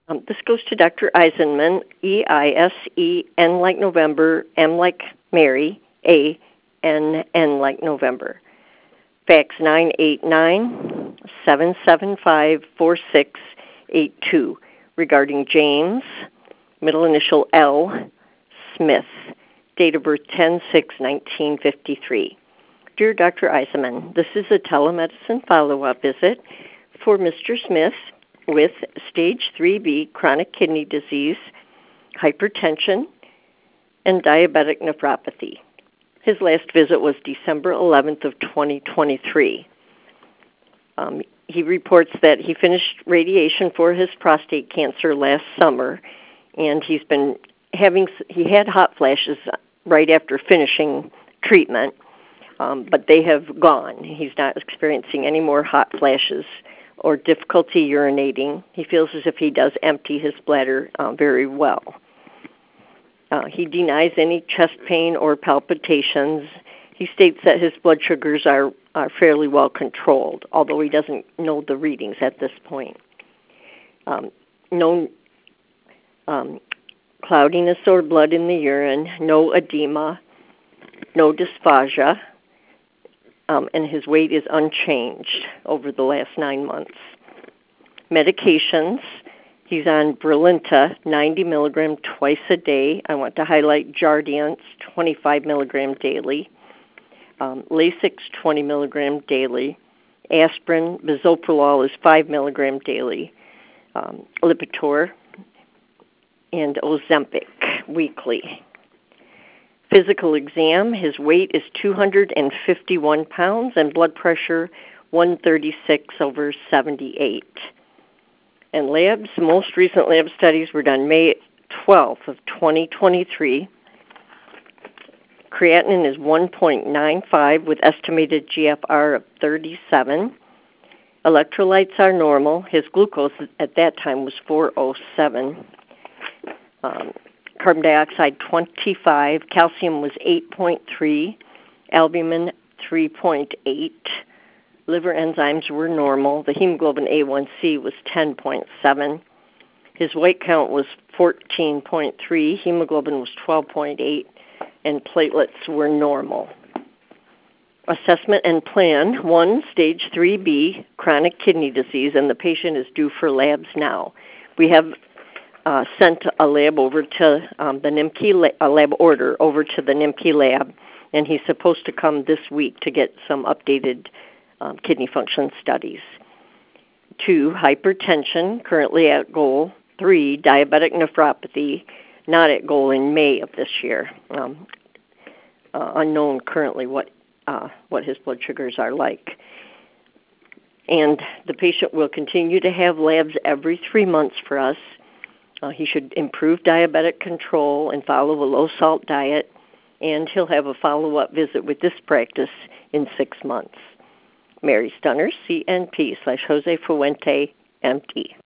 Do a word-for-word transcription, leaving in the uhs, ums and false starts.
Um, this goes to Doctor Eisenman, E I S E N like November, M like Mary, A N N like November. Fax nine eight nine, seven seven five, four six eight two regarding James, middle initial L, Smith, date of birth ten six nineteen fifty-three. Dear Doctor Eisenman, this is a telemedicine follow-up visit for Mister Smith with stage three B chronic kidney disease, hypertension, and diabetic nephropathy. His last visit was December eleventh of twenty twenty-three. Um, he reports that he finished radiation for his prostate cancer last summer, and he's been having, he had hot flashes right after finishing treatment, um, but they have gone. He's not experiencing any more hot flashes or difficulty urinating. He feels as if he does empty his bladder uh, very well. Uh, he denies any chest pain or palpitations. He states that his blood sugars are, are fairly well controlled, although he doesn't know the readings at this point. Um, no um, cloudiness or blood in the urine, no edema, no dysphagia, um, and his weight is unchanged over the last nine months. Medications. He's on Brilinta, ninety milligram twice a day. I want to highlight Jardiance, twenty-five milligram daily. Um, Lasix, twenty milligram daily. Aspirin, bisoprolol is five milligram daily. Um, Lipitor, and Ozempic weekly. Physical exam, his weight is two hundred fifty-one pounds and blood pressure one thirty-six over seventy-eight. And labs, most recent lab studies were done May twelfth of twenty twenty-three. Creatinine is one point nine five with estimated G F R of thirty-seven. Electrolytes are normal. His glucose at that time was four oh seven. Um, carbon dioxide twenty-five. Calcium was eight point three. Albumin three point eight. Liver enzymes were normal. The hemoglobin A one C was ten point seven. His weight count was fourteen point three. Hemoglobin was twelve point eight. And platelets were normal. Assessment and plan. One, stage three B, chronic kidney disease, and the patient is due for labs now. We have uh, sent a lab over to um, the N M K lab, a lab order over to the N M K lab, and he's supposed to come this week to get some updated Um, kidney function studies. Two, hypertension, currently at goal. Three, diabetic nephropathy, not at goal in May of this year. Um, uh, unknown currently what uh, what his blood sugars are like. And the patient will continue to have labs every three months for us. Uh, he should improve diabetic control and follow a low-salt diet, and he'll have a follow-up visit with this practice in six months. Mary Stunner, C N P slash Jose Fuente, M D.